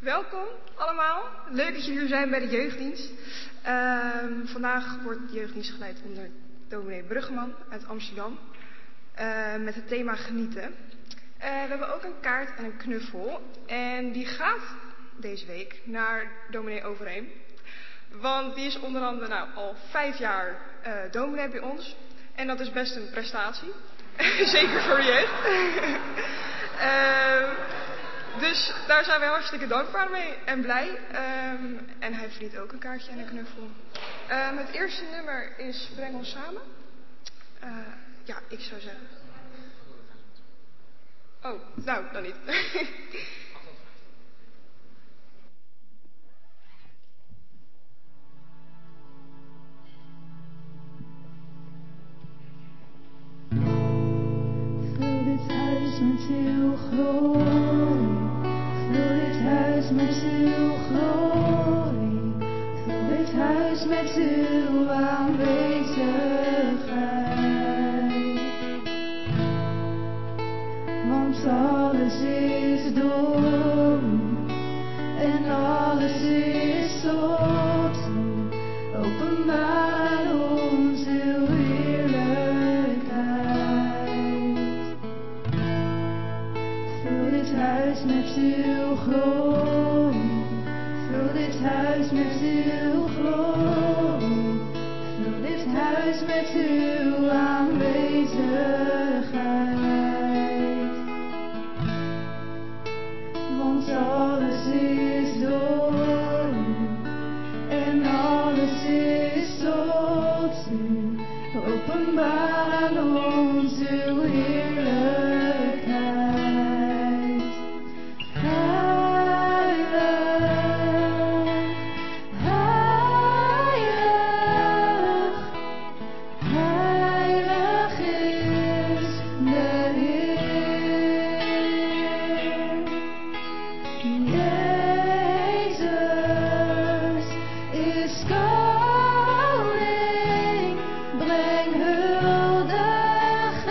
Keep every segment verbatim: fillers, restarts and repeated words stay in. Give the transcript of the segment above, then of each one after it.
Welkom allemaal. Leuk dat jullie er zijn bij de jeugddienst. Uh, vandaag wordt de jeugddienst geleid onder dominee Bruggeman uit Amsterdam. Uh, met het thema genieten. Uh, we hebben ook een kaart en een knuffel. En die gaat deze week naar dominee Overheem. Want die is onder andere nou, al vijf jaar uh, dominee bij ons. En dat is best een prestatie. Zeker voor de jeugd. uh, Dus daar zijn we hartstikke dankbaar mee en blij. Um, en hij verdient ook een kaartje en een knuffel. Um, het eerste nummer is Breng ons samen. Uh, ja, ik zou zeggen. Oh, nou, dan niet. Vul dit huis met uw glorie. Vul dit huis met uw glorie. Vul dit huis met uw aanwezigheid. Want alles is door u en alles is tot u. Openbaar ons uw heerlijkheid. Vul dit huis met uw glorie. Vul dit huis met uw glorie. Vul dit huis met uw aanwezigheid. Want alles is door u en alles is tot u. Openbaar aan ons uw heerlijkheid. Heilig, heilig, heilig is de Heer. Jezus is koning, breng hulde,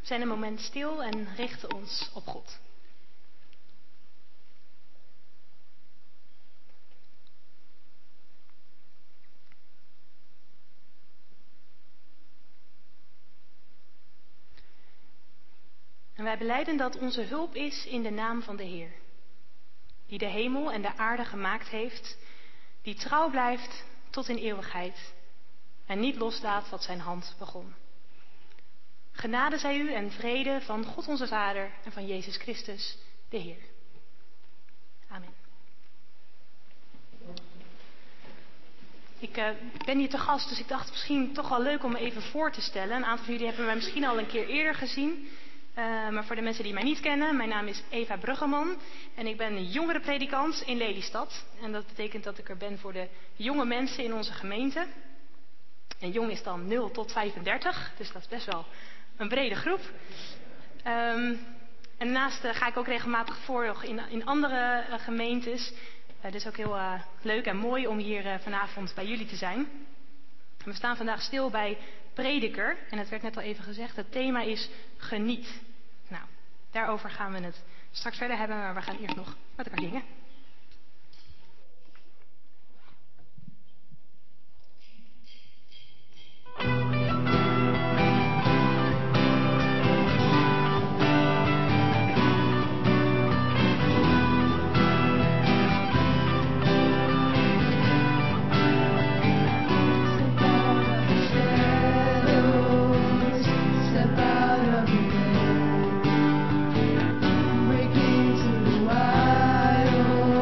We zijn een moment stil en richten ons op God. En wij belijden dat onze hulp is in de naam van de Heer, die de hemel en de aarde gemaakt heeft, die trouw blijft tot in eeuwigheid en niet loslaat wat zijn hand begon. Genade zij u en vrede van God onze Vader en van Jezus Christus, de Heer. Amen. Ik uh, ben hier te gast, dus ik dacht misschien toch wel leuk om me even voor te stellen. Een aantal van jullie hebben mij misschien al een keer eerder gezien. Uh, maar voor de mensen die mij niet kennen, mijn naam is Eva Bruggeman. En ik ben een jongerenpredikant in Lelystad. En dat betekent dat ik er ben voor de jonge mensen in onze gemeente. En jong is dan nul tot vijfendertig, dus dat is best wel een brede groep. Um, en daarnaast uh, ga ik ook regelmatig voor in, in andere uh, gemeentes. Uh, dus ook heel uh, leuk en mooi om hier uh, vanavond bij jullie te zijn. En we staan vandaag stil bij Prediker. En het werd net al even gezegd, het thema is geniet. Nou, daarover gaan we het straks verder hebben, maar we gaan eerst nog met elkaar zingen. Break into the wild.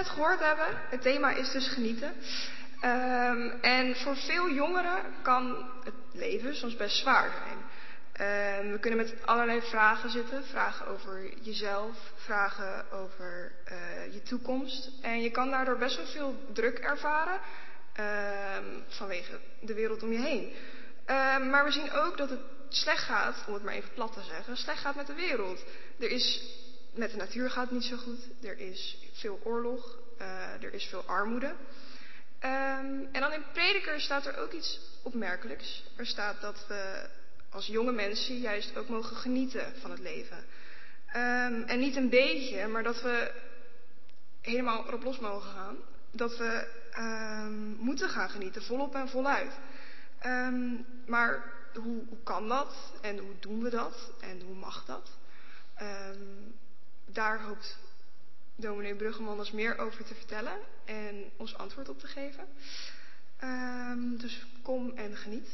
net gehoord hebben, het thema is dus genieten. Um, en voor veel jongeren kan het leven soms best zwaar zijn. Um, we kunnen met allerlei vragen zitten. Vragen over jezelf, vragen over uh, je toekomst. En je kan daardoor best wel veel druk ervaren um, vanwege de wereld om je heen. Um, maar we zien ook dat het slecht gaat, om het maar even plat te zeggen, slecht gaat met de wereld. Er is, met de natuur gaat het niet zo goed. Er is veel oorlog. Uh, er is veel armoede. Um, en dan in Prediker staat er ook iets opmerkelijks. Er staat dat we als jonge mensen juist ook mogen genieten van het leven. Um, en niet een beetje, maar dat we helemaal erop los mogen gaan. Dat we um, moeten gaan genieten, volop en voluit. Um, maar hoe, hoe kan dat? En hoe doen we dat? En hoe mag dat? Um, daar hoopt dominee Bruggeman ons meer over te vertellen en ons antwoord op te geven. Um, dus kom en geniet.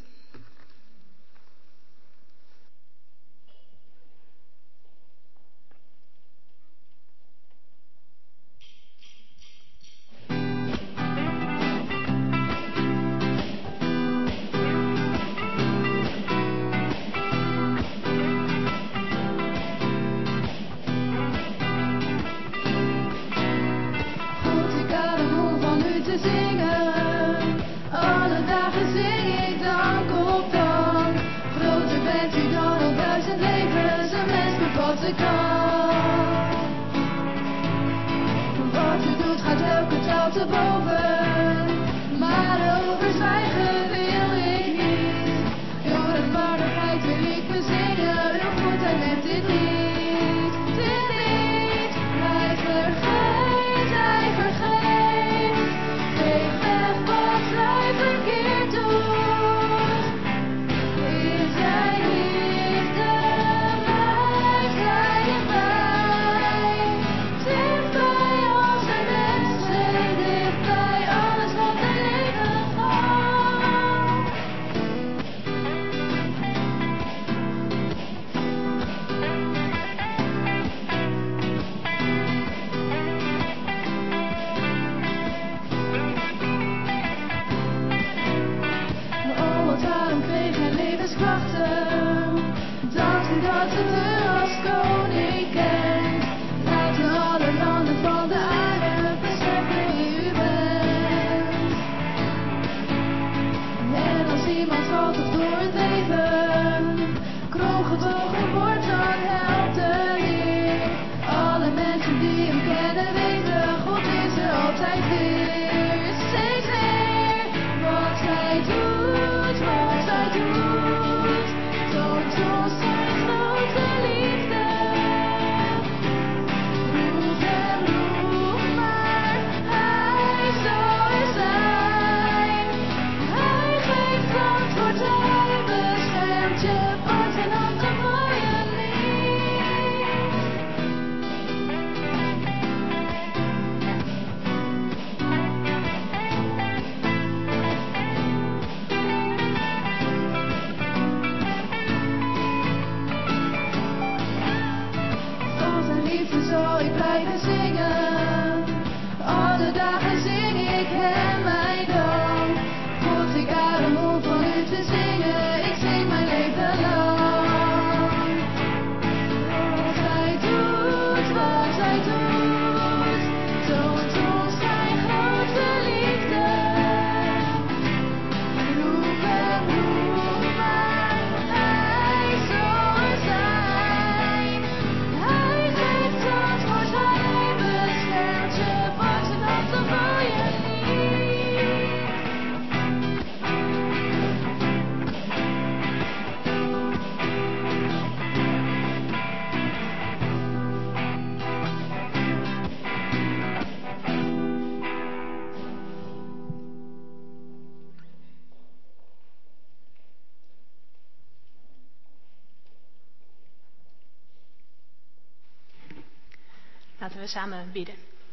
Laten we samen bidden.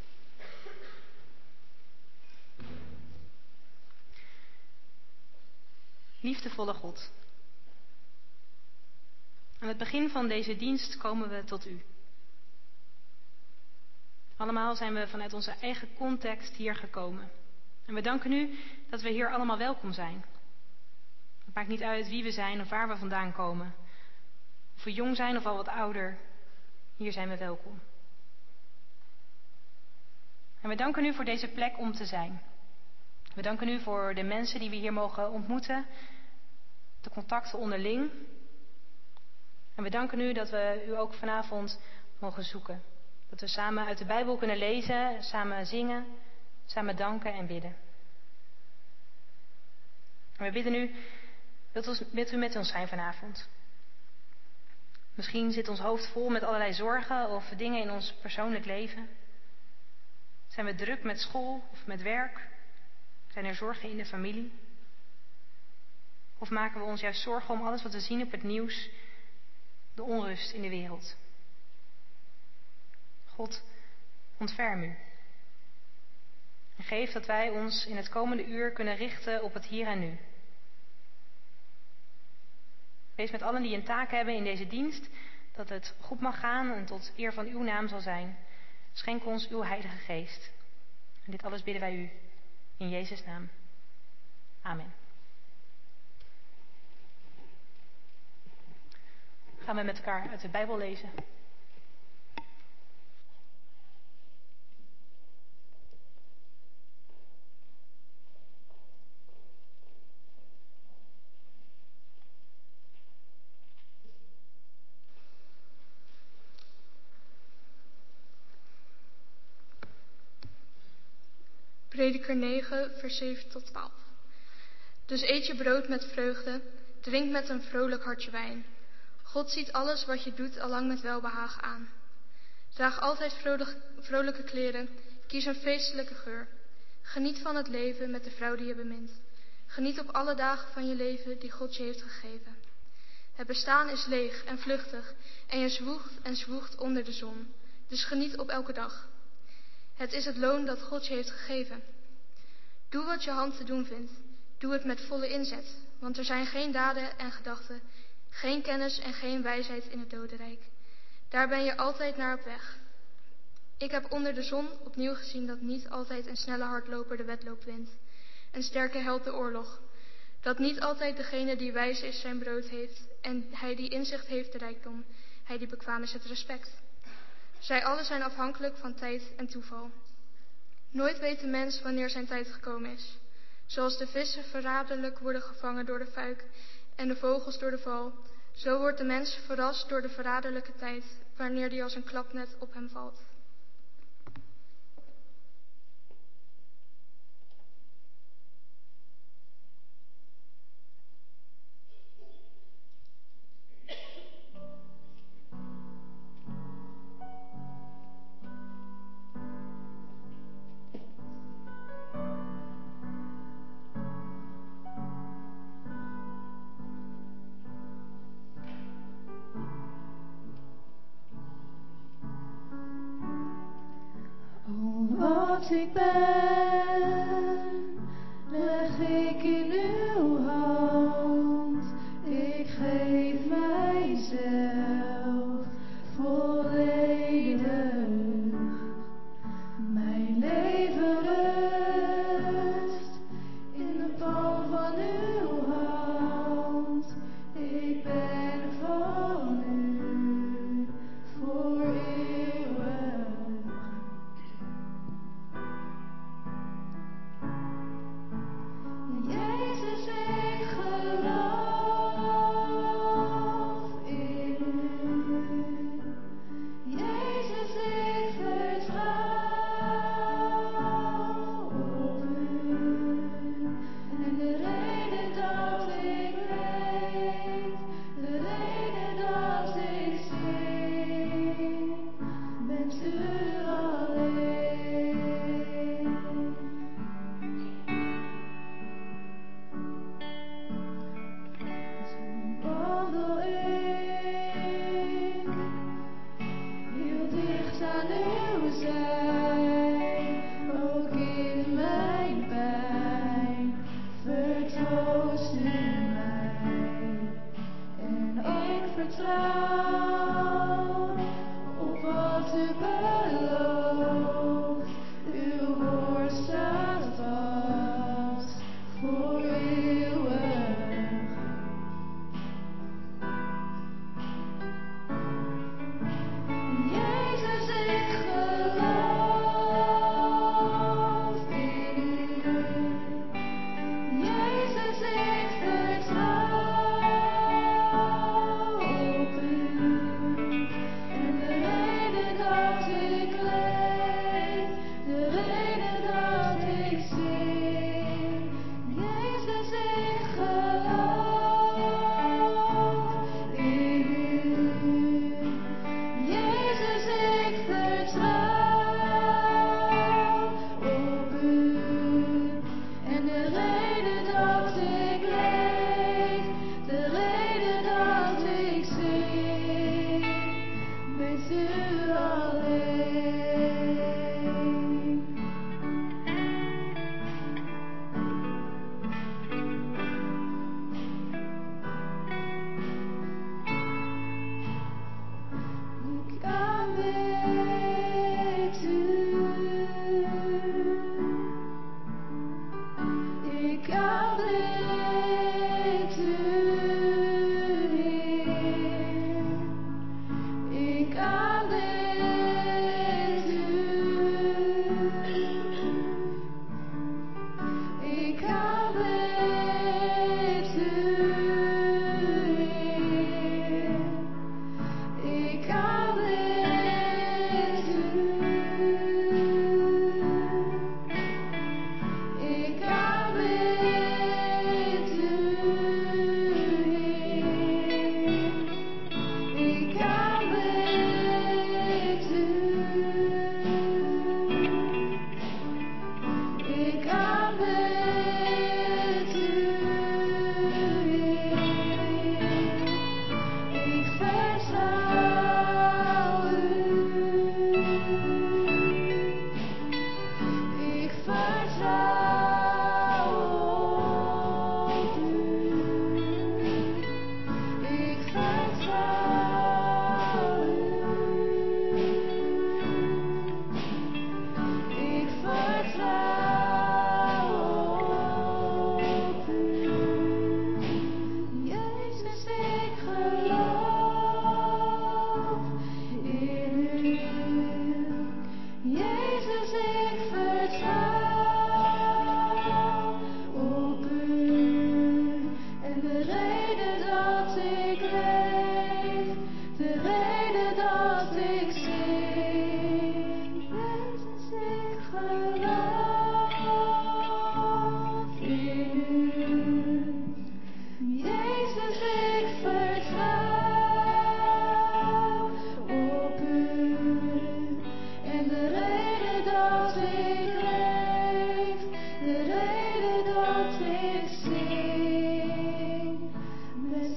Liefdevolle God, aan het begin van deze dienst komen we tot u. Allemaal zijn we vanuit onze eigen context hier gekomen. En we danken u dat we hier allemaal welkom zijn. Het maakt niet uit wie we zijn of waar we vandaan komen. Of we jong zijn of al wat ouder. Hier zijn we welkom. En we danken u voor deze plek om te zijn. We danken u voor de mensen die we hier mogen ontmoeten. De contacten onderling. En we danken u dat we u ook vanavond mogen zoeken. Dat we samen uit de Bijbel kunnen lezen, samen zingen, samen danken en bidden. En we bidden u, wilt u met ons zijn vanavond? Misschien zit ons hoofd vol met allerlei zorgen of dingen in ons persoonlijk leven. Zijn we druk met school of met werk? Zijn er zorgen in de familie? Of maken we ons juist zorgen om alles wat we zien op het nieuws, de onrust in de wereld? God, ontferm u. En geef dat wij ons in het komende uur kunnen richten op het hier en nu. Wees met allen die een taak hebben in deze dienst, dat het goed mag gaan en tot eer van uw naam zal zijn. Schenk ons uw Heilige Geest. En dit alles bidden wij u in Jezus' naam. Amen. Gaan we met elkaar uit de Bijbel lezen. Prediker negen, vers zeven tot twaalf. Dus eet je brood met vreugde, drink met een vrolijk hartje wijn. God ziet alles wat je doet allang met welbehagen aan. Draag altijd vrolijk, vrolijke kleren, kies een feestelijke geur. Geniet van het leven met de vrouw die je bemint. Geniet op alle dagen van je leven die God je heeft gegeven. Het bestaan is leeg en vluchtig en je zwoegt en zwoegt onder de zon. Dus geniet op elke dag. Het is het loon dat God je heeft gegeven. Doe wat je hand te doen vindt. Doe het met volle inzet, want er zijn geen daden en gedachten, geen kennis en geen wijsheid in het dodenrijk. Daar ben je altijd naar op weg. Ik heb onder de zon opnieuw gezien dat niet altijd een snelle hardloper de wedloop wint, een sterke held de oorlog. Dat niet altijd degene die wijs is zijn brood heeft en hij die inzicht heeft de rijkdom, hij die bekwaam is het respect. Zij allen zijn afhankelijk van tijd en toeval. Nooit weet de mens wanneer zijn tijd gekomen is. Zoals de vissen verraderlijk worden gevangen door de fuik en de vogels door de val, zo wordt de mens verrast door de verraderlijke tijd, wanneer die als een klapnet op hem valt. Wat ik ben, leg ik in uw hand. Ik geef mijzelf volledig. Mijn leven rust in de palm van uw hand. Ik ben van u voor eeuwig. Jezus, ik geloof in u. Jezus, ik vertrouw op u. En de reden dat ik leef, de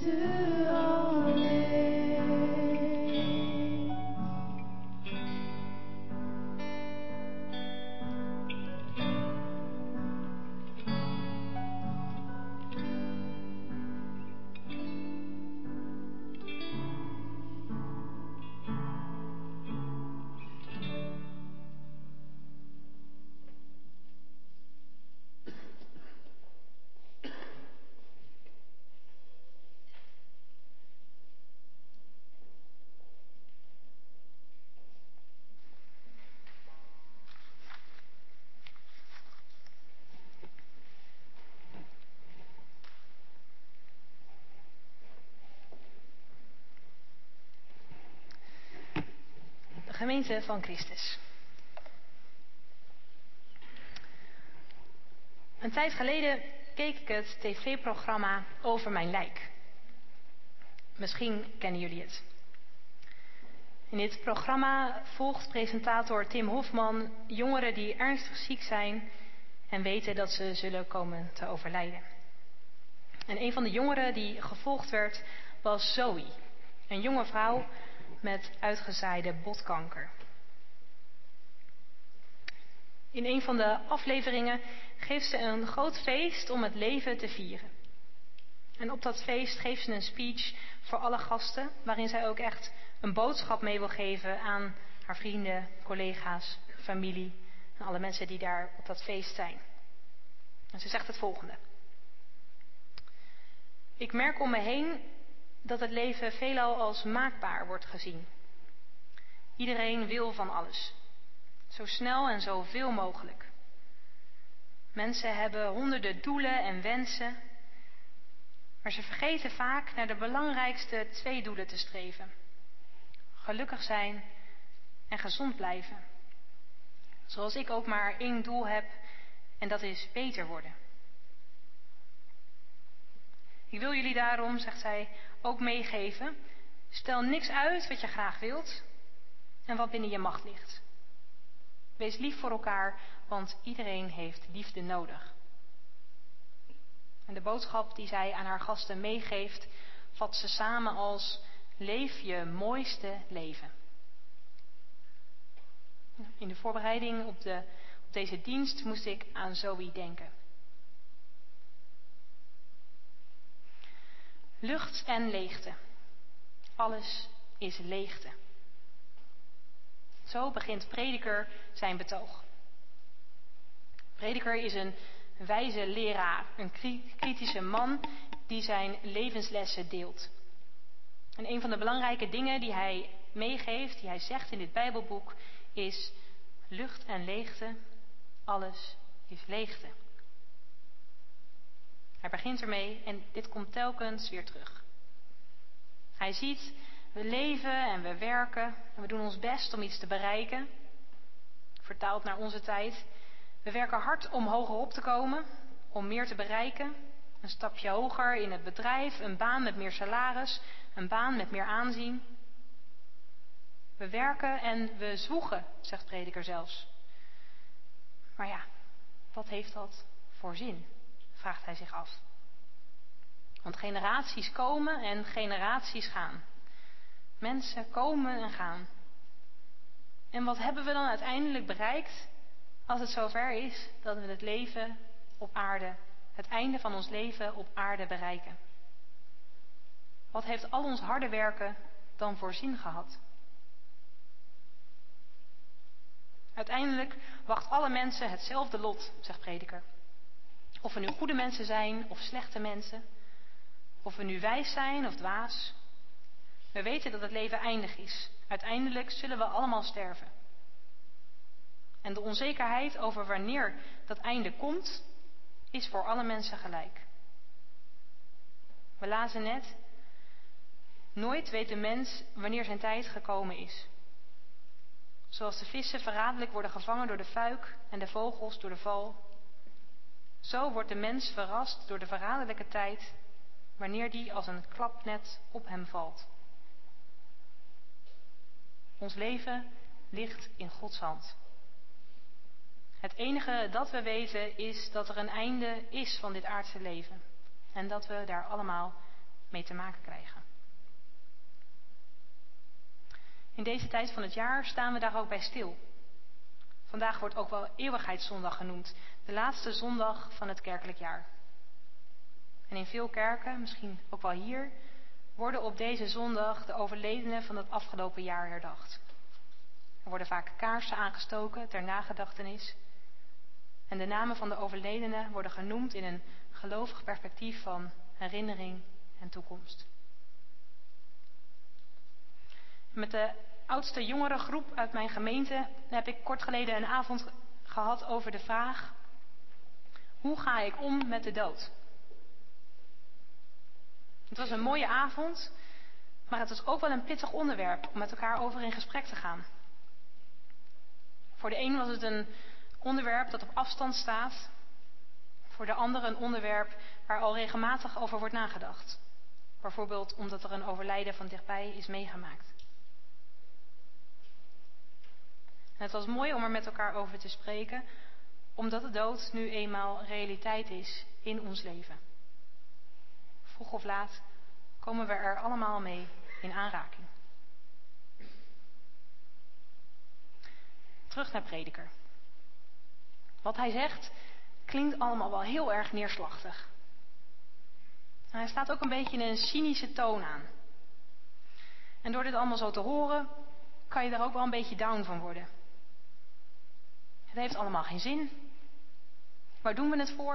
mensen alleen. Gemeente van Christus. Een tijd geleden keek ik het tv-programma Over mijn lijk. Misschien kennen jullie het. In dit programma volgt presentator Tim Hofman jongeren die ernstig ziek zijn en weten dat ze zullen komen te overlijden. En een van de jongeren die gevolgd werd was Zoe, een jonge vrouw met uitgezaaide botkanker. In een van de afleveringen geeft ze een groot feest om het leven te vieren. En op dat feest geeft ze een speech voor alle gasten, waarin zij ook echt een boodschap mee wil geven aan haar vrienden, collega's, familie en alle mensen die daar op dat feest zijn. En ze zegt het volgende. Ik merk om me heen dat het leven veelal als maakbaar wordt gezien. Iedereen wil van alles. Zo snel en zoveel mogelijk. Mensen hebben honderden doelen en wensen. Maar ze vergeten vaak naar de belangrijkste twee doelen te streven. Gelukkig zijn en gezond blijven. Zoals ik ook maar één doel heb en dat is beter worden. Ik wil jullie daarom, zegt zij, ook meegeven. Stel niks uit wat je graag wilt en wat binnen je macht ligt. Wees lief voor elkaar, want iedereen heeft liefde nodig. En de boodschap die zij aan haar gasten meegeeft, vat ze samen als leef je mooiste leven. In de voorbereiding op, de, op deze dienst moest ik aan Zoe denken. Lucht en leegte. Alles is leegte. Zo begint Prediker zijn betoog. Prediker is een wijze leraar, een kritische man die zijn levenslessen deelt. En een van de belangrijke dingen die hij meegeeft, die hij zegt in dit Bijbelboek, is lucht en leegte, alles is leegte. Hij begint ermee en dit komt telkens weer terug. Hij ziet, we leven en we werken en we doen ons best om iets te bereiken. Vertaald naar onze tijd. We werken hard om hoger op te komen, om meer te bereiken. Een stapje hoger in het bedrijf, een baan met meer salaris, een baan met meer aanzien. We werken en we zwoegen, zegt Prediker zelfs. Maar ja, wat heeft dat voor zin? Vraagt hij zich af. Want generaties komen en generaties gaan. Mensen komen en gaan. En wat hebben we dan uiteindelijk bereikt als het zover is dat we het leven op aarde, het einde van ons leven op aarde bereiken? Wat heeft al ons harde werken dan voor zin gehad? Uiteindelijk wacht alle mensen hetzelfde lot, zegt Prediker. Of we nu goede mensen zijn of slechte mensen. Of we nu wijs zijn of dwaas. We weten dat het leven eindig is. Uiteindelijk zullen we allemaal sterven. En de onzekerheid over wanneer dat einde komt, is voor alle mensen gelijk. We lazen net, nooit weet de mens wanneer zijn tijd gekomen is. Zoals de vissen verraderlijk worden gevangen door de fuik en de vogels door de val. Zo wordt de mens verrast door de verraderlijke tijd, wanneer die als een klapnet op hem valt. Ons leven ligt in Gods hand. Het enige dat we weten is dat er een einde is van dit aardse leven. En dat we daar allemaal mee te maken krijgen. In deze tijd van het jaar staan we daar ook bij stil. Vandaag wordt ook wel Eeuwigheidszondag genoemd, de laatste zondag van het kerkelijk jaar. En in veel kerken, misschien ook wel hier, worden op deze zondag de overledenen van het afgelopen jaar herdacht. Er worden vaak kaarsen aangestoken ter nagedachtenis. En de namen van de overledenen worden genoemd in een gelovig perspectief van herinnering en toekomst. Met de oudste jongerengroep uit mijn gemeente heb ik kort geleden een avond gehad over de vraag: hoe ga ik om met de dood? Het was een mooie avond, maar het was ook wel een pittig onderwerp om met elkaar over in gesprek te gaan. Voor de een was het een onderwerp dat op afstand staat. Voor de ander een onderwerp waar al regelmatig over wordt nagedacht. Bijvoorbeeld omdat er een overlijden van dichtbij is meegemaakt. En het was mooi om er met elkaar over te spreken, omdat de dood nu eenmaal realiteit is in ons leven. Vroeg of laat komen we er allemaal mee in aanraking. Terug naar Prediker. Wat hij zegt klinkt allemaal wel heel erg neerslachtig. En hij slaat ook een beetje een cynische toon aan. En door dit allemaal zo te horen, kan je er ook wel een beetje down van worden. Het heeft allemaal geen zin. Waar doen we het voor?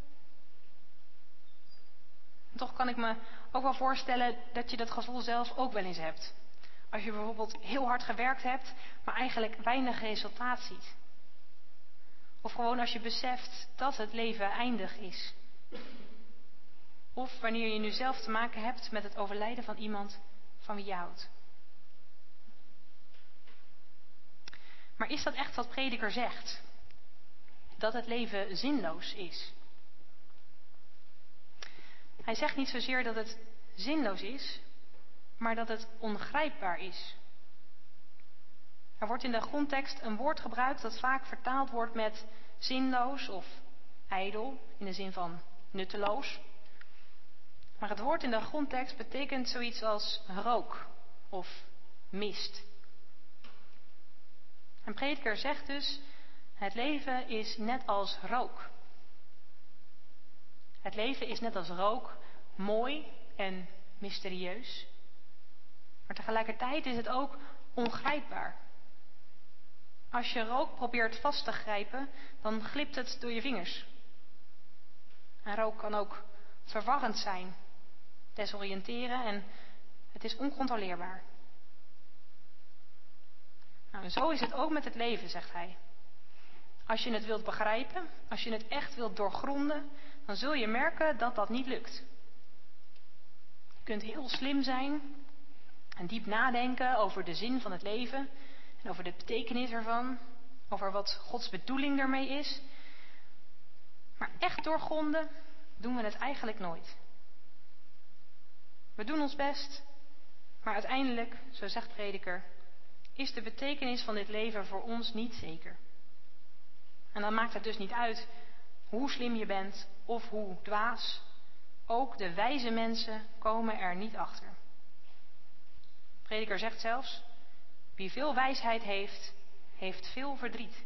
En toch kan ik me ook wel voorstellen dat je dat gevoel zelf ook wel eens hebt. Als je bijvoorbeeld heel hard gewerkt hebt, maar eigenlijk weinig resultaat ziet. Of gewoon als je beseft dat het leven eindig is. Of wanneer je nu zelf te maken hebt met het overlijden van iemand van wie je houdt. Maar is dat echt wat Prediker zegt? Dat het leven zinloos is? Hij zegt niet zozeer dat het zinloos is, maar dat het ongrijpbaar is. Er wordt in de grondtekst een woord gebruikt dat vaak vertaald wordt met zinloos of ijdel, in de zin van nutteloos. Maar het woord in de grondtekst betekent zoiets als rook of mist. En Prediker zegt dus, het leven is net als rook. Het leven is net als rook, mooi en mysterieus. Maar tegelijkertijd is het ook ongrijpbaar. Als je rook probeert vast te grijpen, dan glipt het door je vingers. En rook kan ook verwarrend zijn, desoriënteren en het is oncontroleerbaar. Nou, en zo is het ook met het leven, zegt hij. Als je het wilt begrijpen, als je het echt wilt doorgronden, dan zul je merken dat dat niet lukt. Je kunt heel slim zijn en diep nadenken over de zin van het leven en over de betekenis ervan, over wat Gods bedoeling ermee is. Maar echt doorgronden doen we het eigenlijk nooit. We doen ons best, maar uiteindelijk, zo zegt Prediker, is de betekenis van dit leven voor ons niet zeker. En dan maakt het dus niet uit hoe slim je bent of hoe dwaas. Ook de wijze mensen komen er niet achter. Prediker zegt zelfs, wie veel wijsheid heeft, heeft veel verdriet.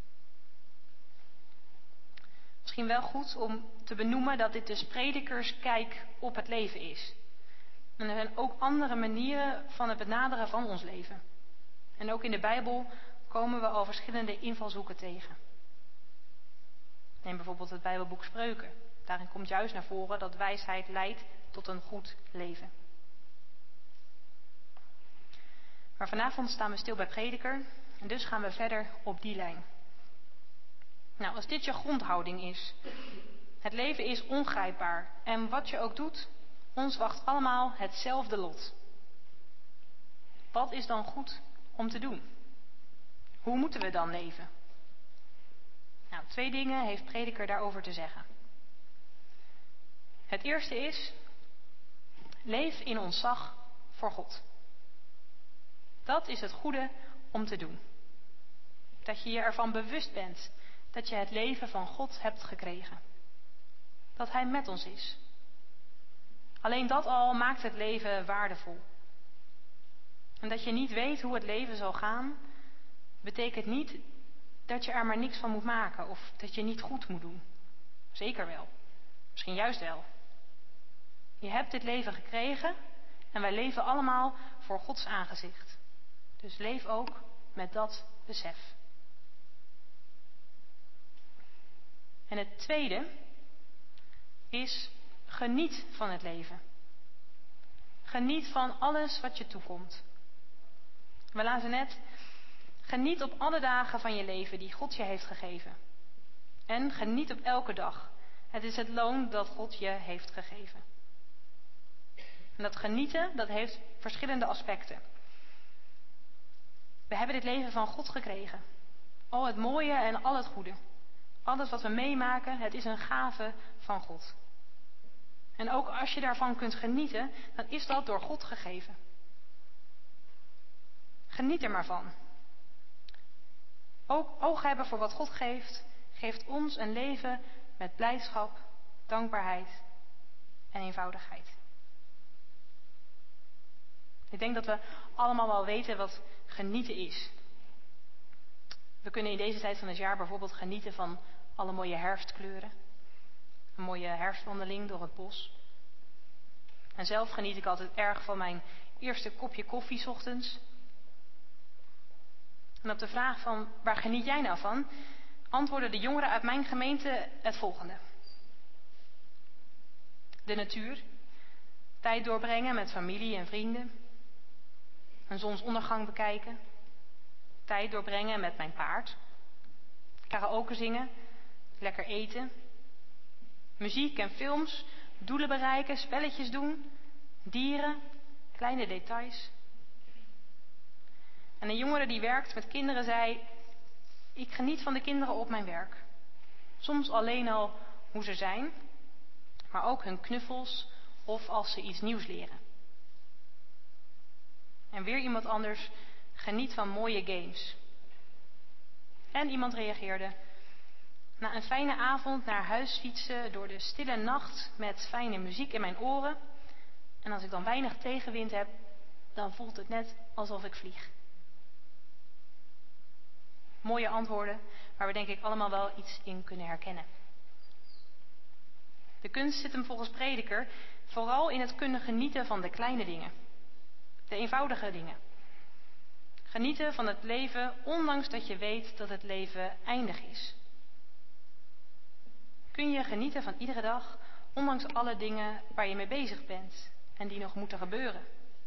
Misschien wel goed om te benoemen dat dit dus Predikers kijk op het leven is. En er zijn ook andere manieren van het benaderen van ons leven. En ook in de Bijbel komen we al verschillende invalshoeken tegen. Neem bijvoorbeeld het Bijbelboek Spreuken. Daarin komt juist naar voren dat wijsheid leidt tot een goed leven. Maar vanavond staan we stil bij Prediker en dus gaan we verder op die lijn. Nou, als dit je grondhouding is, het leven is ongrijpbaar en wat je ook doet, ons wacht allemaal hetzelfde lot. Wat is dan goed om te doen? Hoe moeten we dan leven? Nou, twee dingen heeft Prediker daarover te zeggen. Het eerste is, leef in ontzag voor God. Dat is het goede om te doen. Dat je je ervan bewust bent dat je het leven van God hebt gekregen. Dat Hij met ons is. Alleen dat al maakt het leven waardevol. En dat je niet weet hoe het leven zal gaan, betekent niet dat je er maar niks van moet maken of dat je niet goed moet doen. Zeker wel. Misschien juist wel. Je hebt dit leven gekregen en wij leven allemaal voor Gods aangezicht. Dus leef ook met dat besef. En het tweede is geniet van het leven. Geniet van alles wat je toekomt. We lazen net, geniet op alle dagen van je leven die God je heeft gegeven. En geniet op elke dag. Het is het loon dat God je heeft gegeven. En dat genieten, dat heeft verschillende aspecten. We hebben dit leven van God gekregen. Al het mooie en al het goede. Alles wat we meemaken, het is een gave van God. En ook als je daarvan kunt genieten, dan is dat door God gegeven. Geniet er maar van. Ook oog hebben voor wat God geeft, geeft ons een leven met blijdschap, dankbaarheid en eenvoudigheid. Ik denk dat we allemaal wel weten wat genieten is. We kunnen in deze tijd van het jaar bijvoorbeeld genieten van alle mooie herfstkleuren. Een mooie herfstwandeling door het bos. En zelf geniet ik altijd erg van mijn eerste kopje koffie 's ochtends. En op de vraag van waar geniet jij nou van, antwoorden de jongeren uit mijn gemeente het volgende. De natuur, tijd doorbrengen met familie en vrienden, een zonsondergang bekijken, tijd doorbrengen met mijn paard, karaoke zingen, lekker eten, muziek en films, doelen bereiken, spelletjes doen, dieren, kleine details. En een jongere die werkt met kinderen zei, ik geniet van de kinderen op mijn werk. Soms alleen al hoe ze zijn, maar ook hun knuffels of als ze iets nieuws leren. En weer iemand anders geniet van mooie games. En iemand reageerde, na een fijne avond naar huis fietsen door de stille nacht met fijne muziek in mijn oren. En als ik dan weinig tegenwind heb, dan voelt het net alsof ik vlieg. Mooie antwoorden, waar we denk ik allemaal wel iets in kunnen herkennen. De kunst zit hem volgens Prediker vooral in het kunnen genieten van de kleine dingen. De eenvoudige dingen. Genieten van het leven, ondanks dat je weet dat het leven eindig is. Kun je genieten van iedere dag, ondanks alle dingen waar je mee bezig bent en die nog moeten gebeuren.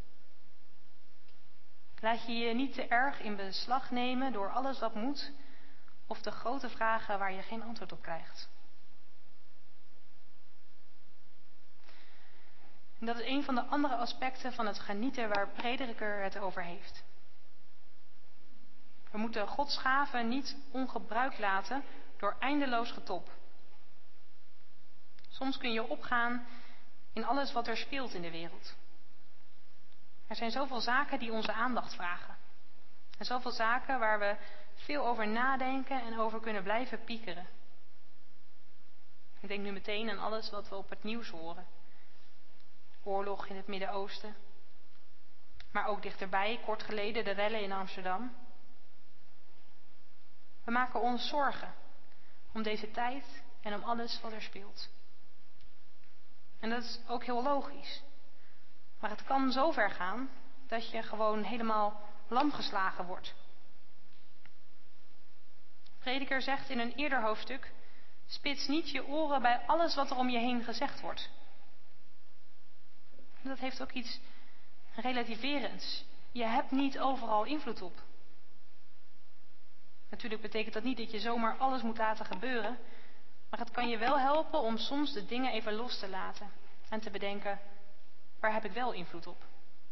Laat je je niet te erg in beslag nemen door alles wat moet of de grote vragen waar je geen antwoord op krijgt. En dat is een van de andere aspecten van het genieten waar Prediker het over heeft. We moeten Gods gaven niet ongebruikt laten door eindeloos getop. Soms kun je opgaan in alles wat er speelt in de wereld. Er zijn zoveel zaken die onze aandacht vragen. En zoveel zaken waar we veel over nadenken en over kunnen blijven piekeren. Ik denk nu meteen aan alles wat we op het nieuws horen. Oorlog in het Midden-Oosten. Maar ook dichterbij, kort geleden, de rellen in Amsterdam. We maken ons zorgen om deze tijd en om alles wat er speelt. En dat is ook heel logisch. Maar het kan zo ver gaan dat je gewoon helemaal lam geslagen wordt. Prediker zegt in een eerder hoofdstuk, spits niet je oren bij alles wat er om je heen gezegd wordt. En dat heeft ook iets relativerends. Je hebt niet overal invloed op. Natuurlijk betekent dat niet dat je zomaar alles moet laten gebeuren, maar het kan je wel helpen om soms de dingen even los te laten en te bedenken, waar heb ik wel invloed op?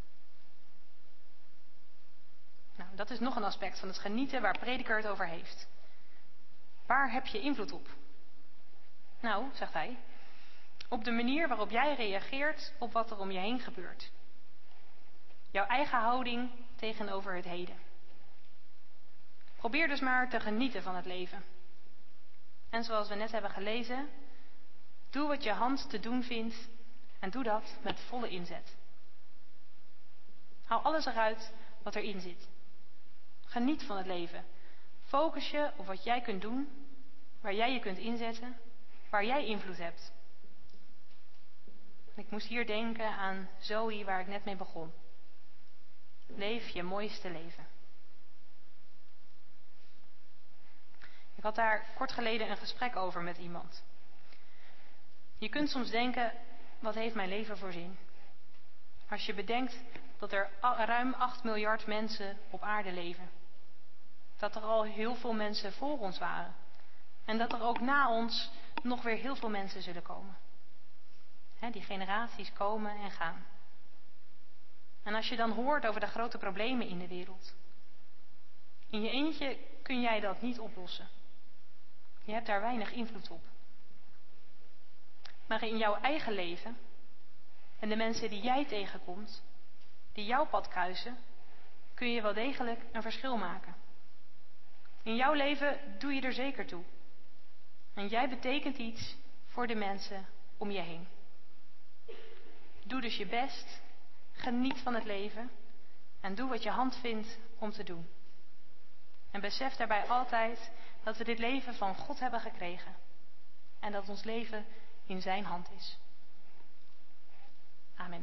Nou, dat is nog een aspect van het genieten waar Prediker het over heeft. Waar heb je invloed op? Nou, zegt hij, op de manier waarop jij reageert op wat er om je heen gebeurt. Jouw eigen houding tegenover het heden. Probeer dus maar te genieten van het leven. En zoals we net hebben gelezen, doe wat je hand te doen vindt En doe dat met volle inzet. Haal alles eruit wat erin zit. Geniet van het leven. Focus je op wat jij kunt doen, waar jij je kunt inzetten, waar jij invloed hebt. Ik moest hier denken aan Zoe, waar ik net mee begon. Leef je mooiste leven. Ik had daar kort geleden een gesprek over met iemand. Je kunt soms denken, wat heeft mijn leven voor zin? Als je bedenkt dat er ruim acht miljard mensen op aarde leven. Dat er al heel veel mensen voor ons waren. En dat er ook na ons nog weer heel veel mensen zullen komen. He, die generaties komen en gaan. En als je dan hoort over de grote problemen in de wereld. In je eentje kun jij dat niet oplossen. Je hebt daar weinig invloed op. Maar in jouw eigen leven en de mensen die jij tegenkomt, die jouw pad kruisen, kun je wel degelijk een verschil maken. In jouw leven doe je er zeker toe. En jij betekent iets voor de mensen om je heen. Doe dus je best, geniet van het leven en doe wat je hand vindt om te doen. En besef daarbij altijd dat we dit leven van God hebben gekregen en dat ons leven in zijn hand is. Amen.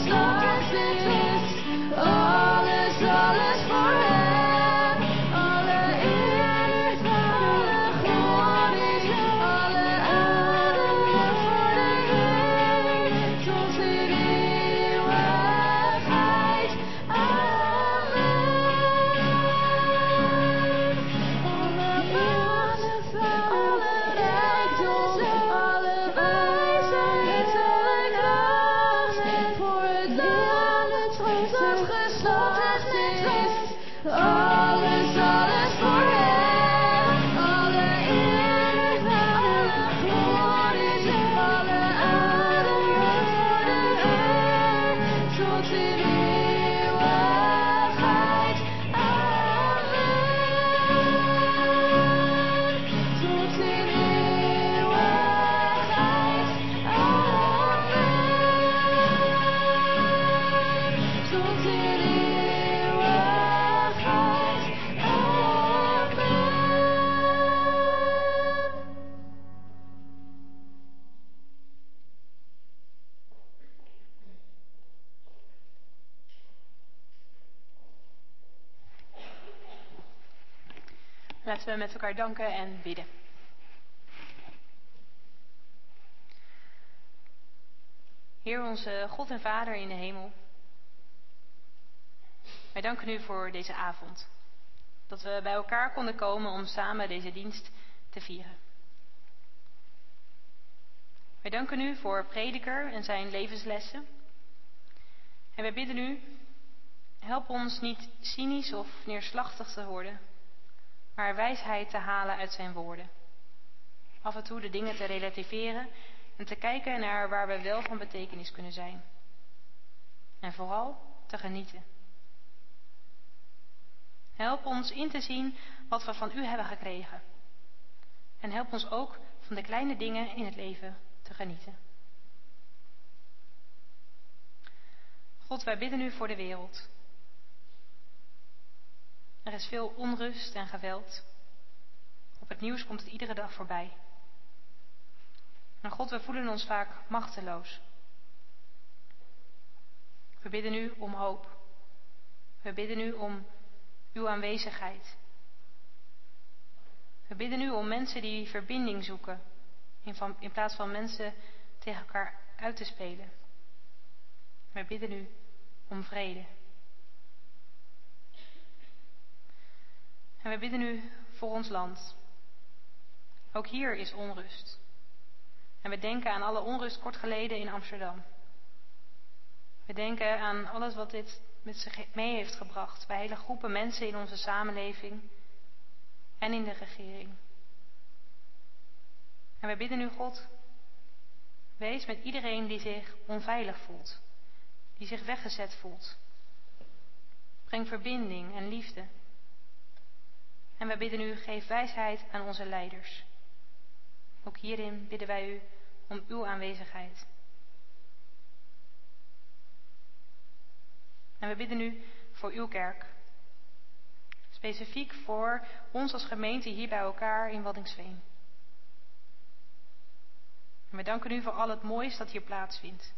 Alles, alles voor hem, alle Laten we met elkaar danken en bidden. Heer onze God en Vader in de hemel. Wij danken u voor deze avond. Dat we bij elkaar konden komen om samen deze dienst te vieren. Wij danken u voor prediker en zijn levenslessen. En wij bidden u, help ons niet cynisch of neerslachtig te worden, maar wijsheid te halen uit zijn woorden. Af en toe de dingen te relativeren en te kijken naar waar we wel van betekenis kunnen zijn. En vooral te genieten. Help ons in te zien wat we van u hebben gekregen. En help ons ook van de kleine dingen in het leven te genieten. God, wij bidden u voor de wereld. Er is veel onrust en geweld. Op het nieuws komt het iedere dag voorbij. Maar God, we voelen ons vaak machteloos. We bidden u om hoop. We bidden u om uw aanwezigheid. We bidden u om mensen die verbinding zoeken, in, van, in plaats van mensen tegen elkaar uit te spelen. We bidden u om vrede. En we bidden u voor ons land. Ook hier is onrust. En we denken aan alle onrust kort geleden in Amsterdam. We denken aan alles wat dit met zich mee heeft gebracht bij hele groepen mensen in onze samenleving en in de regering. En we bidden u, God, wees met iedereen die zich onveilig voelt, die zich weggezet voelt. Breng verbinding en liefde. En we bidden u, geef wijsheid aan onze leiders. Ook hierin bidden wij u om uw aanwezigheid. En we bidden u voor uw kerk. Specifiek voor ons als gemeente hier bij elkaar in Waddinxveen. En we danken u voor al het moois dat hier plaatsvindt.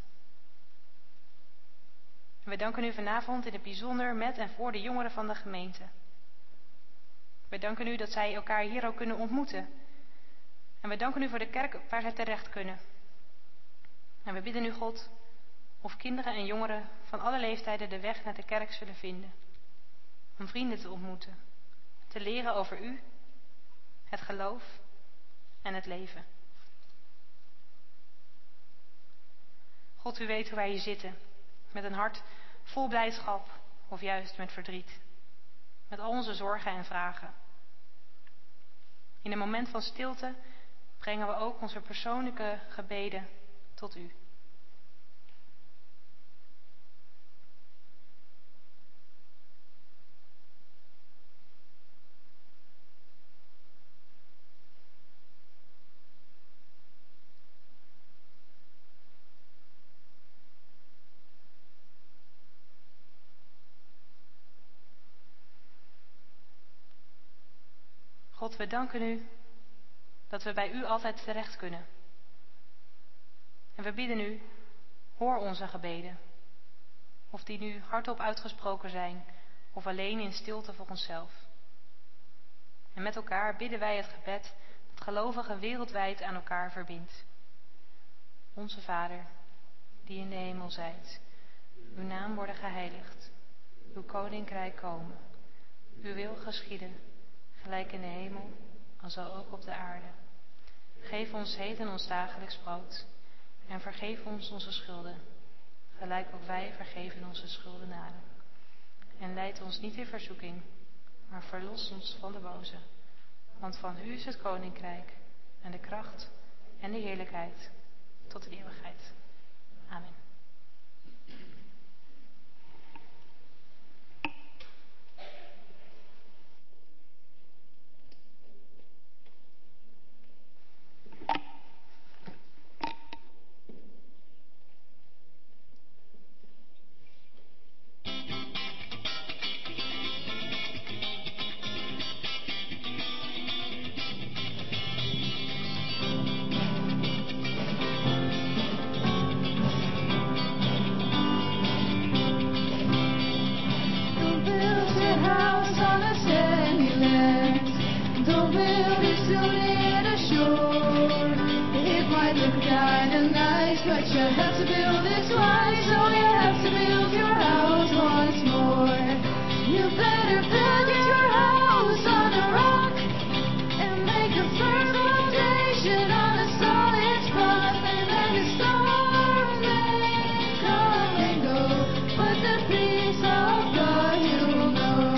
En we danken u vanavond in het bijzonder met en voor de jongeren van de gemeente. We danken u dat zij elkaar hier ook kunnen ontmoeten. En we danken u voor de kerk waar zij terecht kunnen. En we bidden u, God, of kinderen en jongeren van alle leeftijden de weg naar de kerk zullen vinden. Om vrienden te ontmoeten. Te leren over u, het geloof en het leven. God, u weet hoe wij hier zitten. Met een hart vol blijdschap of juist met verdriet. Met al onze zorgen en vragen. In een moment van stilte brengen we ook onze persoonlijke gebeden tot u. God, we danken u dat we bij u altijd terecht kunnen. En we bidden u, hoor onze gebeden. Of die nu hardop uitgesproken zijn, of alleen in stilte voor onszelf. En met elkaar bidden wij het gebed dat gelovigen wereldwijd aan elkaar verbindt. Onze Vader, die in de hemel zijt, uw naam worden geheiligd, uw koninkrijk komen, uw wil geschieden, gelijk in de hemel, alzo ook op de aarde. Geef ons heden ons dagelijks brood en vergeef ons onze schulden, gelijk ook wij vergeven onze schuldenaren. En leid ons niet in verzoeking, maar verlos ons van de boze. Want van u is het koninkrijk en de kracht en de heerlijkheid tot de eeuwigheid. Amen. Don't build it too near the shore. It might look kinda nice, but you have to build it twice. So you have to build your house once more. You better build your house on a rock and make a firm foundation on a solid spot. And then the storms may come and go, but the peace of God you'll know.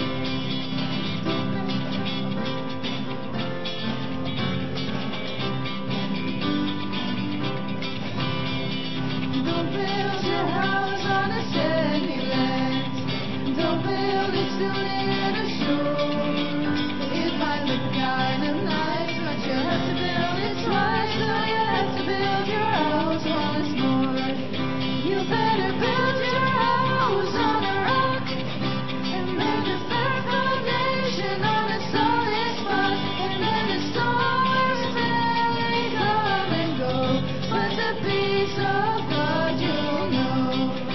Don't build your house on a sandy land. Don't build it too near the shore. It might look kinda nice, but you have to build it twice. So you have to build your house once more. You better build your house on a rock and make a firm foundation on a solid spot. And then the storms may come and go, but the peace of God you'll know.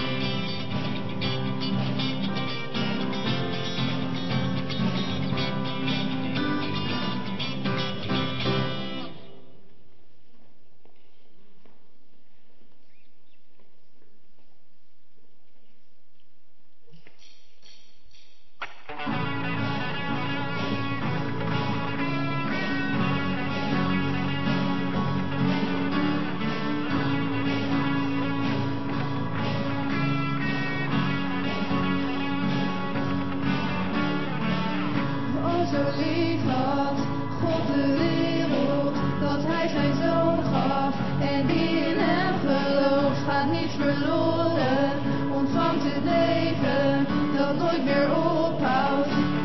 O zo lief had God de wereld, dat hij zijn zoon gaf. En die in hem gelooft, gaat niet verloren, ontvangt het leven dat nooit meer ophoudt.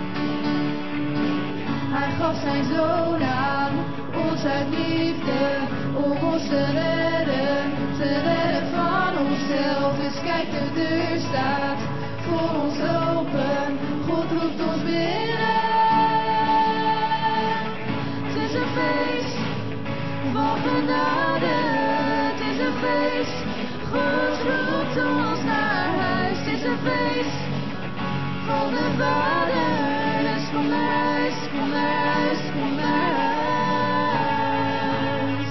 Hij gaf zijn zoon aan, ons uit liefde, om ons te redden, te redden van onszelf. Dus kijk, de deur staat voor ons open, God roept ons binnen. Het is een feest van genade, het is een feest, God roept ons naar huis. Het is een feest van de Vader, dus kom naar huis, kom naar huis, kom naar huis.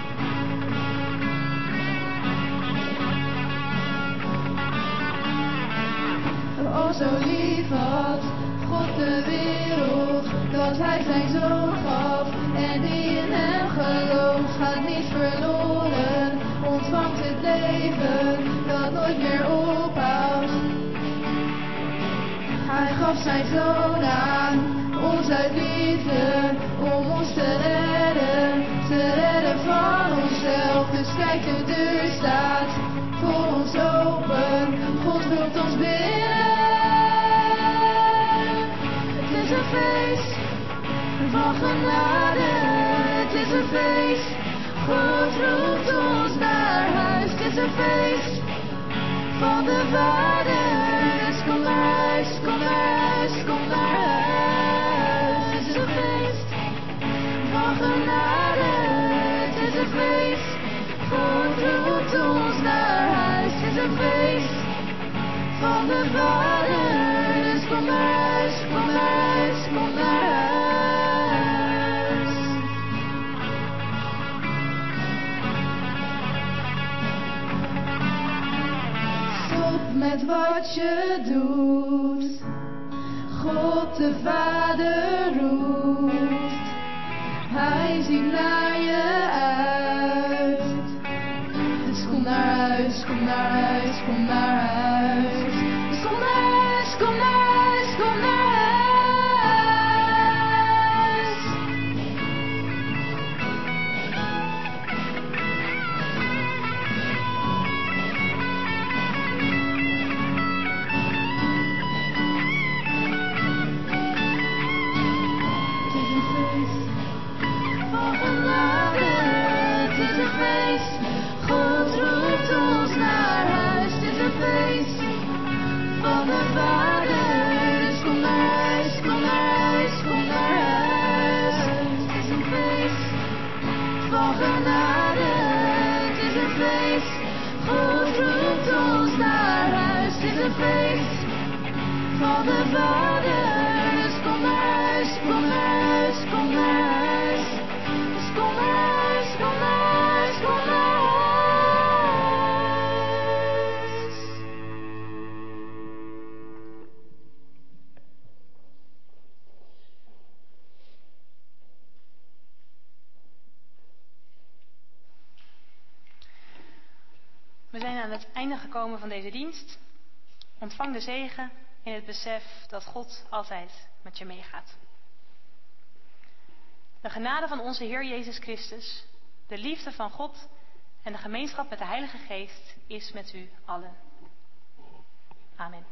O zo lief had God de wereld, dat hij zijn zoon gaf. En die in hem gelooft, gaat niet verloren, ontvangt het leven dat nooit meer ophoudt. Hij gaf zijn zoon aan, ons uit liefde, om ons te redden, te redden van onszelf. Dus kijk, de deur staat voor ons open, God roept ons binnen. Het is een feest van genade, het is een feest, God roept ons naar huis. Het is een feest van de Vader, dus kom naar huis, kom naar huis, kom naar huis. Het is een feest van genade, het is een feest, God roept ons naar huis. Het is een feest van de Vader, dus kom naar huis, kom naar huis, kom naar huis. Stop met wat je doet, God de Vader roept, hij ziet naar je uit. Dus kom naar huis, kom naar huis, kom naar huis. Dus kom naar huis, kom naar huis, kom naar huis. Het is een feest van genade, het is een feest, God roept ons naar huis. Het is een feest van de Vader, dus kom naar huis, kom naar huis, kom naar huis. Het is een feest van genade, het is een feest, God roept ons naar huis. Het is een feest van de Vader, dus kom naar huis, kom naar huis, kom naar huis. We zijn aan het einde gekomen van deze dienst. Ontvang de zegen in het besef dat God altijd met je meegaat. De genade van onze Heer Jezus Christus, de liefde van God en de gemeenschap met de Heilige Geest is met u allen. Amen.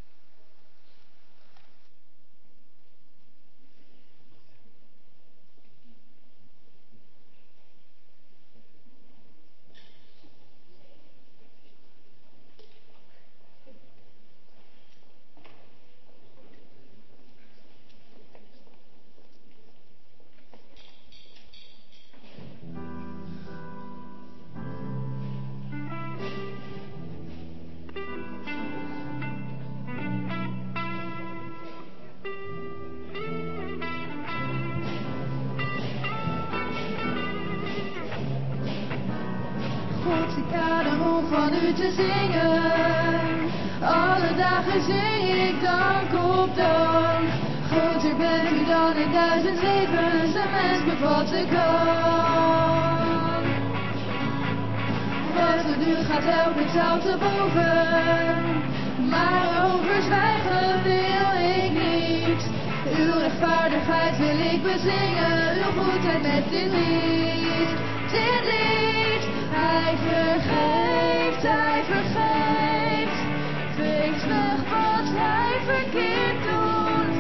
Te zingen, alle dagen zing ik dank op dank. Groter bent u dan in duizend levens een mens bevatten kan. Wat u doet gaat elke taal te boven, maar over zwijgen wil ik niet. Uw rechtvaardigheid wil ik bezingen, uw goedheid met dit lied. Dit lied, hij vergeeft. Hij vergeeft, veegt weg wat hij verkeerd doet.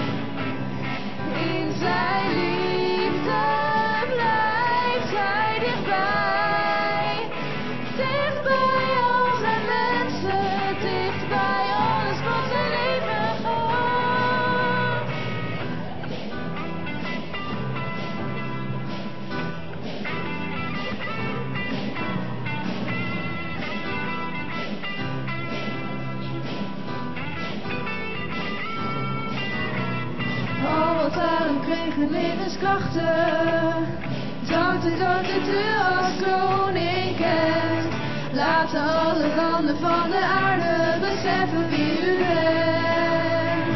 In zijn liefde blijft hij dichtbij. Dichtbij al zijn mensen, dichtbij alles wat zijn leven gaat. Daarom kregen levenskrachten. Dankte dat het u als koning kent. Laten alle landen van de aarde beseffen wie u bent.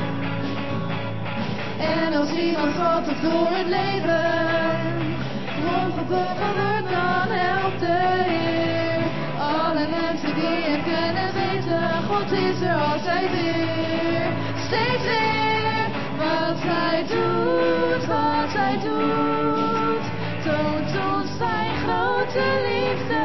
En als iemand valt of door het leven omgebogen wordt, dan helpt de Heer. Alle mensen die hem kennen weten, God is er altijd weer. Steeds weer. Wat hij doet, wat hij doet, toont ons zijn grote liefde.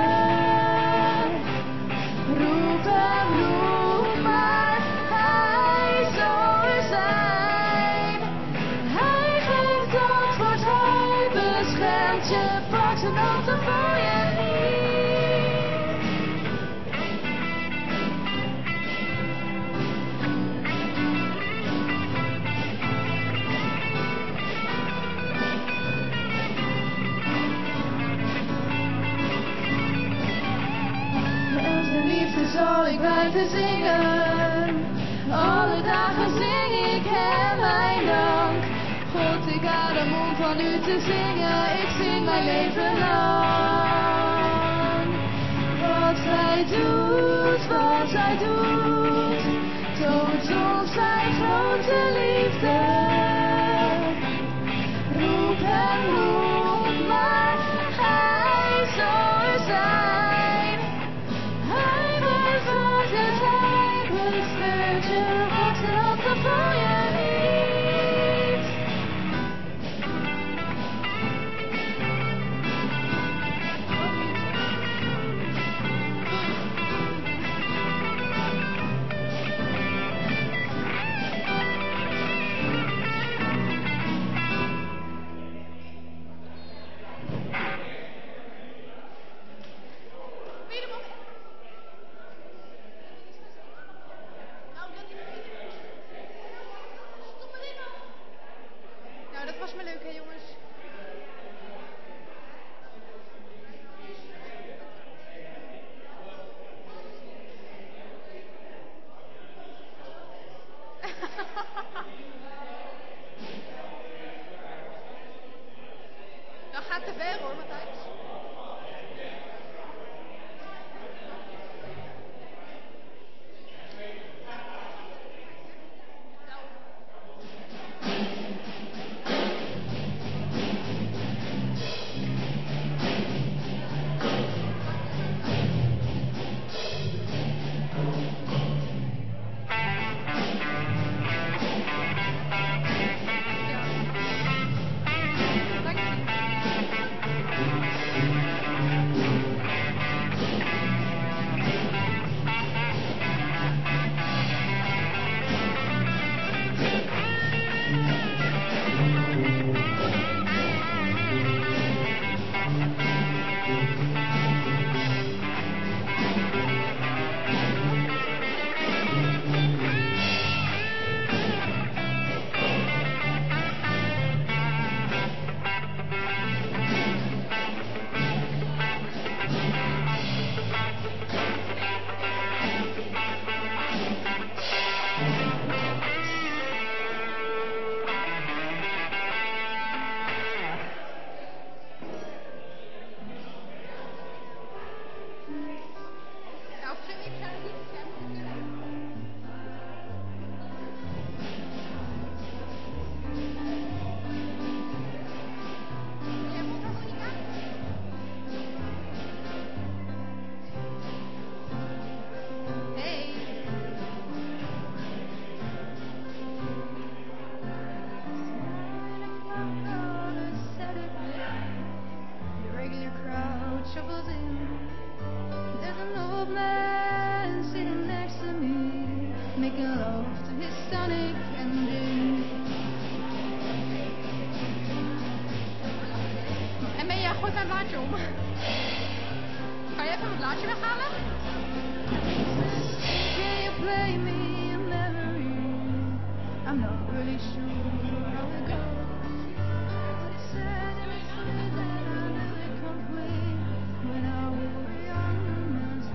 Roep hem, roep maar, hij zal er zijn. Hij geeft antwoord, hij beschermt je, pakt zijn hand en val je niet. Zal ik blijven zingen, alle dagen zing ik hem mijn dank. God, ik adem om van u te zingen, ik zing mijn leven lang. Wat hij doet, wat hij doet, toont ons zijn grote liefde. Roep hem, roep maar, hij zal er zijn. Ga je even mijn blaadje weghalen? Can you play me a memory? I'm not really sure how it goes. It's sad and it's sweet that I knew it complete when I wore a young man's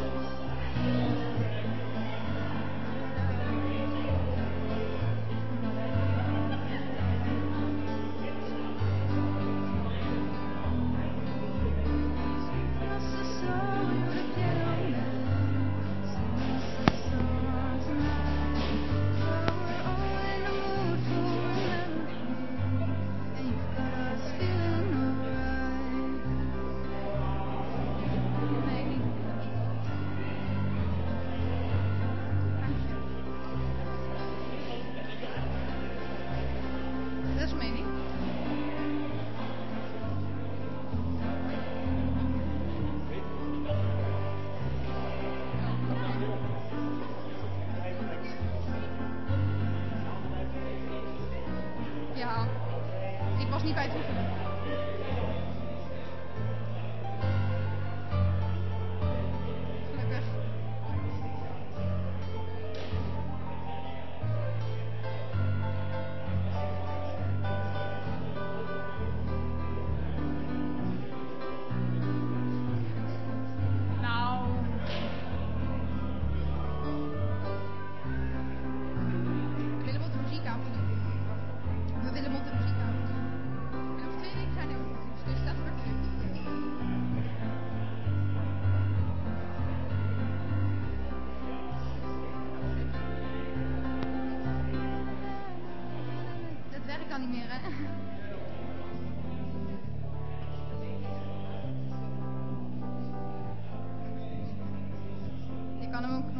Ja, ik was niet bij het oefenen. Gelukkig. Nou. We willen wat de muziekavond doen. We willen wat de muziekavond doen. En over twee weken zijn er ook nog, dus dat wordt leuk. Dat werkt dan niet meer, hè? Je kan hem ook